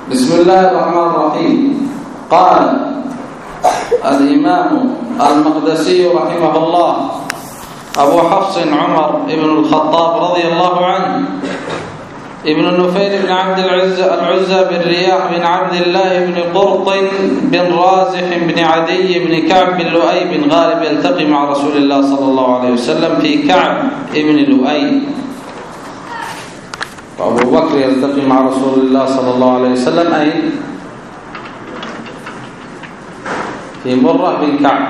بسم الله الرحمن الرحيم. قال الإمام المقدسي رحمه الله أبو حفص عمر بن الخطاب رضي الله عنه ابن النفيل بن عبد العزى بن رياح بن عبد الله بن قرط بن رازح بن عدي بن كعب بن لؤي بن غالب يلتقي مع رسول الله صلى الله عليه وسلم في كعب بن لؤي، وأبو بكر يلتقي مع رسول الله صلى الله عليه وسلم أين؟ في مرة بن كعب.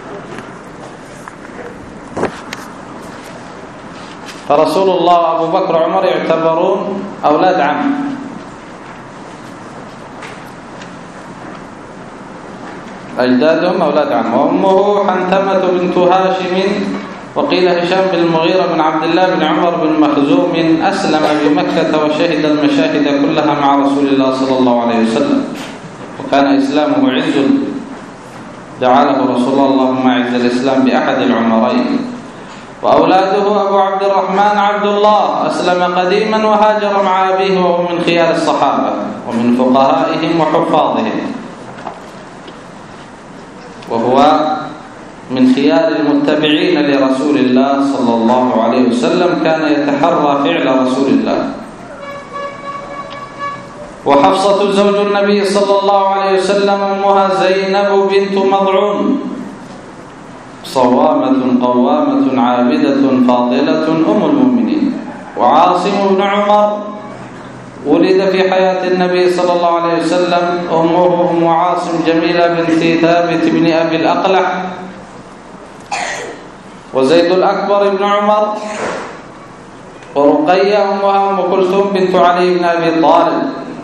فرسول الله وأبو بكر وعمر يعتبرون أولاد عم، أجدادهم أولاد عم. وأمه حنتمة بنت هاشم، وقيل هشام بن المغيرة بن عبد الله بن عمر بن مخزوم، أسلم بمكة وشهد المشاهد كلها مع رسول الله صلى الله عليه وسلم، وكان إسلامه عز جعله رسول الله اللهم أعز الإسلام بأحد العمرين. وأولاده أبو عبد الرحمن عبد الله أسلم قديما وهاجر مع أبيه، وهو من خيار الصحابة ومن فقهائهم وحفاظهم، وهو من خيار المتبعين لرسول الله صلى الله عليه وسلم، كان يتحرى فعل رسول الله. وحفصة زوج النبي صلى الله عليه وسلم أمها زينب بنت مضعون، صوامة قوامة عابدة فاضلة أم المؤمنين. وعاصم بن عمر ولد في حياة النبي صلى الله عليه وسلم، أمه أم عاصم جميلة بنت ثابت بن أبي الأقلع. وزيد الأكبر بن عمر، ورقية أمها أم كلثوم بنت علي بن أبي طالب.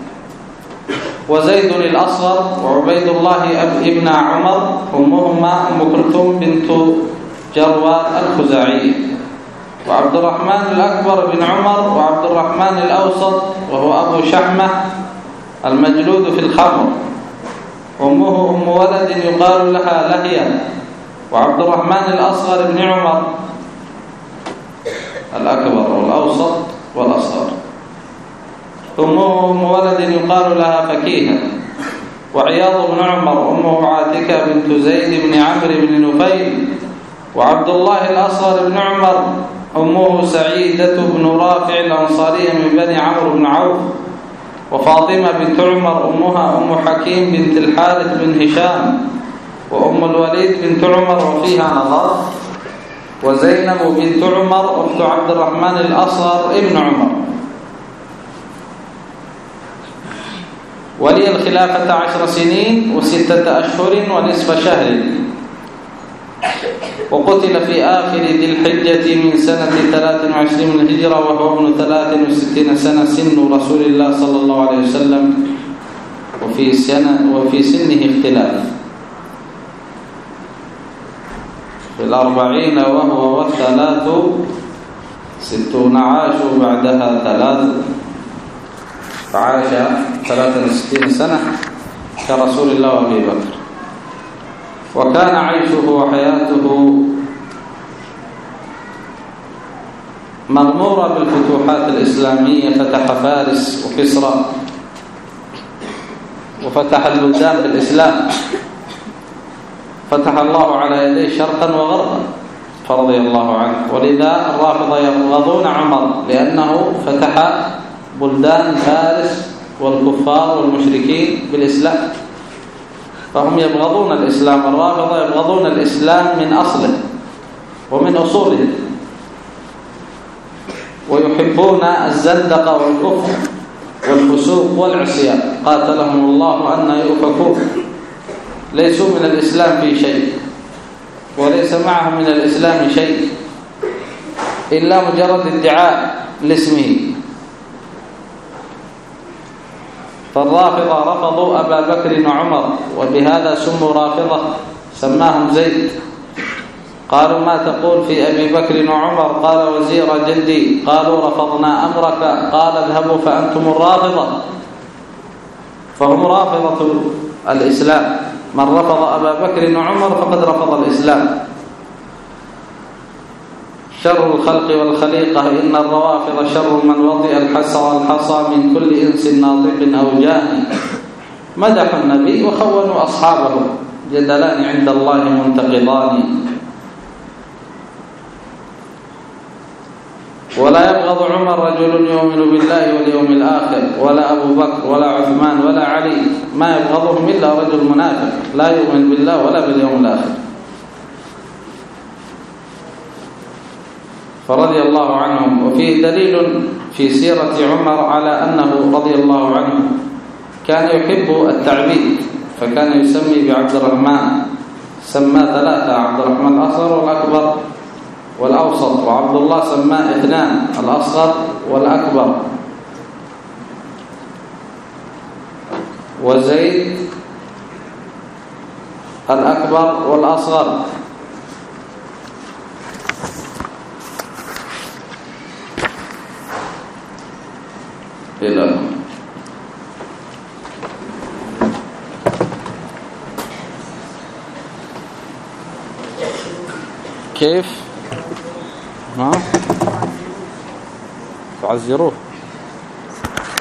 وزيد الأصغر وعبيد الله ابن عمر، أمهما أم كلثوم بنت جروان الخزاعية. وعبد الرحمن الأكبر بن عمر، وعبد الرحمن الأوسط وهو أبو شحمة المجلود في الخمر، أمه أم ولد يقال لها لهيا. وعبد الرحمن الأصغر بن عمر، الأكبر والأوسط والأصغر، أمه أم ولد يقال لها فكيهة. وعياض بن عمر، أمه عاتكة بنت زيد بن عمرو بن نفيل. وعبد الله الأصغر بن عمر، أمه سعيدة بن رافع الأنصارية من بني عمرو بن عوف. وفاطمة بنت عمر، أمها أم حكيم بنت الحارث بن هشام. وأم الوليد بنت عمر وفيها نظر. وزينب بنت عمر أخت عبد الرحمن الأصغر ابن عمر. ولي الخلافة 10 سنين و6 أشهر ونصف شهر، وقتل في آخر ذي الحجة من سنة 23 من الهجرة، وهو ابن 63 سنة، سن رسول الله صلى الله عليه وسلم، وفي سنه اختلاف، في 40 وهو 63 عاشوا بعدها 3، فعاش 63 سنة كرسول الله وأبي بكر. وكان عيشه وحياته مغمورة بالفتوحات الإسلامية، فتح فارس وكسرى، وفتح البلدان بالإسلام، فتح الله على يديه شرقا وغربا فرضي الله عنه. ولذا الرافضة يبغضون عمر لأنه فتح بلدان فارس والكفار والمشركين بالإسلام، فهم يبغضون الإسلام. الرافضة يبغضون الإسلام من أصله ومن أصوله، ويحبون الزندقة والكفر والفسوق والعصيان، قاتلهم الله أن يؤفكون. ليسوا من الإسلام في شيء، وليس معهم من الإسلام شيء إلا مجرد ادعاء لاسمه. فالرافضة رفضوا أبا بكر وعمر، وبهذا سموا رافضة، سماهم زيد. قالوا ما تقول في أبي بكر وعمر؟ قال وزير جدي. قالوا رفضنا أمرك. قال اذهبوا فأنتم الرافضة. فهم رافضة الإسلام. من رفض أبا بكر وعمر فقد رفض الإسلام. شر الخلق والخليقة إن الروافض شر من وطئ الحسى والحصى من كل إنس ناطق أو جاني. مدحوا النبي وخونوا أصحابه، جدلان عند الله منتقضان. ولا يبغض عمر رجل يؤمن بالله واليوم الآخر، ولا أبو بكر ولا عثمان ولا علي، ما يبغضهم إلا رجل منافق لا يؤمن بالله ولا باليوم الآخر. فرضي الله عنهم. وفيه دليل في سيرة عمر على أنه رضي الله عنه كان يحب التعبيد، فكان يسمي بعبد الرحمن، سمى ثلاثة: عبد الرحمن الأصغر والأكبر والأوسط، وعبد الله سماه اثنان: الأصغر والأكبر. وزيد الأكبر والأصغر. إلى كيف؟ ها؟ تعزروه.